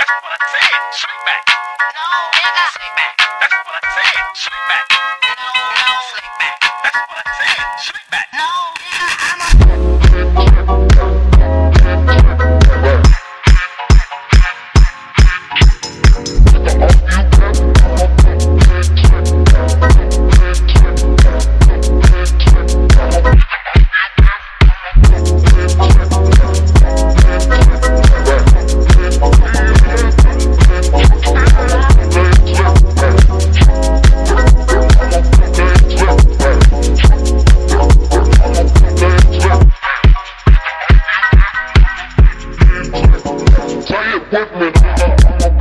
That's what I said. Slick back. No, nigga. Slick back. That's what I said. Slick back. No, slick back. That's what I said. Slick back. No, Say it with me.